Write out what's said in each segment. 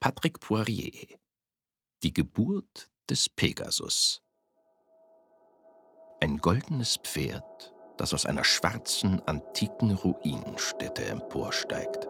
Patrick Poirier. Die Geburt des Pegasus. Ein goldenes Pferd, das aus einer schwarzen, antiken Ruinenstätte emporsteigt.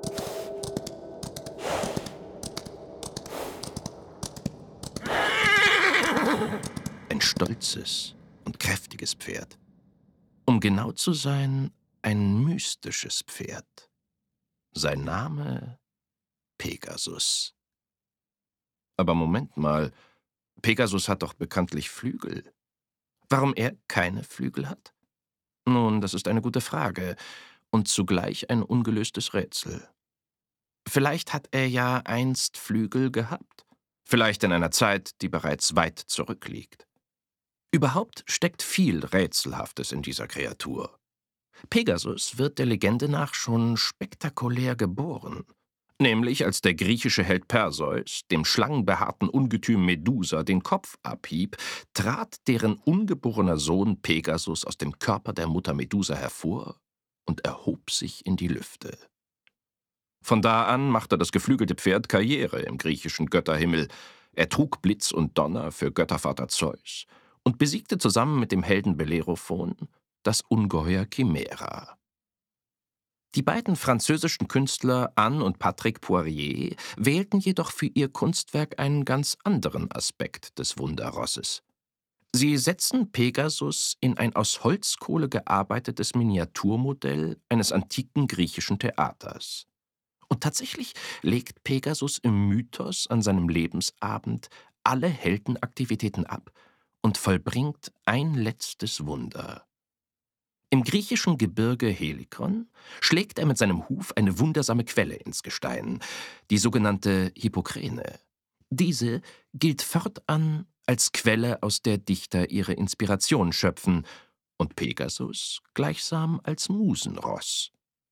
Ein stolzes und kräftiges Pferd. Um genau zu sein, ein mystisches Pferd. Sein Name Pegasus. Aber Moment mal, Pegasus hat doch bekanntlich Flügel. Warum er keine Flügel hat? Nun, das ist eine gute Frage und zugleich ein ungelöstes Rätsel. Vielleicht hat er ja einst Flügel gehabt. Vielleicht in einer Zeit, die bereits weit zurückliegt. Überhaupt steckt viel Rätselhaftes in dieser Kreatur. Pegasus wird der Legende nach schon spektakulär geboren. Nämlich als der griechische Held Perseus dem schlangenbehaarten Ungetüm Medusa den Kopf abhieb, trat deren ungeborener Sohn Pegasus aus dem Körper der Mutter Medusa hervor und erhob sich in die Lüfte. Von da an machte das geflügelte Pferd Karriere im griechischen Götterhimmel. Er trug Blitz und Donner für Göttervater Zeus und besiegte zusammen mit dem Helden Bellerophon das Ungeheuer Chimera. Die beiden französischen Künstler Anne und Patrick Poirier wählten jedoch für ihr Kunstwerk einen ganz anderen Aspekt des Wunderrosses. Sie setzen Pegasus in ein aus Holzkohle gearbeitetes Miniaturmodell eines antiken griechischen Theaters. Und tatsächlich legt Pegasus im Mythos an seinem Lebensabend alle Heldenaktivitäten ab und vollbringt ein letztes Wunder. Im griechischen Gebirge Helikon schlägt er mit seinem Huf eine wundersame Quelle ins Gestein, die sogenannte Hippokrene. Diese gilt fortan als Quelle, aus der Dichter ihre Inspiration schöpfen, und Pegasus gleichsam als Musenross.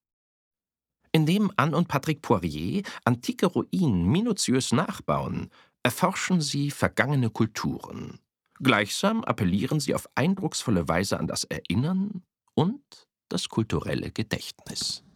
Indem Anne und Patrick Poirier antike Ruinen minutiös nachbauen, erforschen sie vergangene Kulturen. Gleichsam appellieren sie auf eindrucksvolle Weise an das Erinnern und das kulturelle Gedächtnis.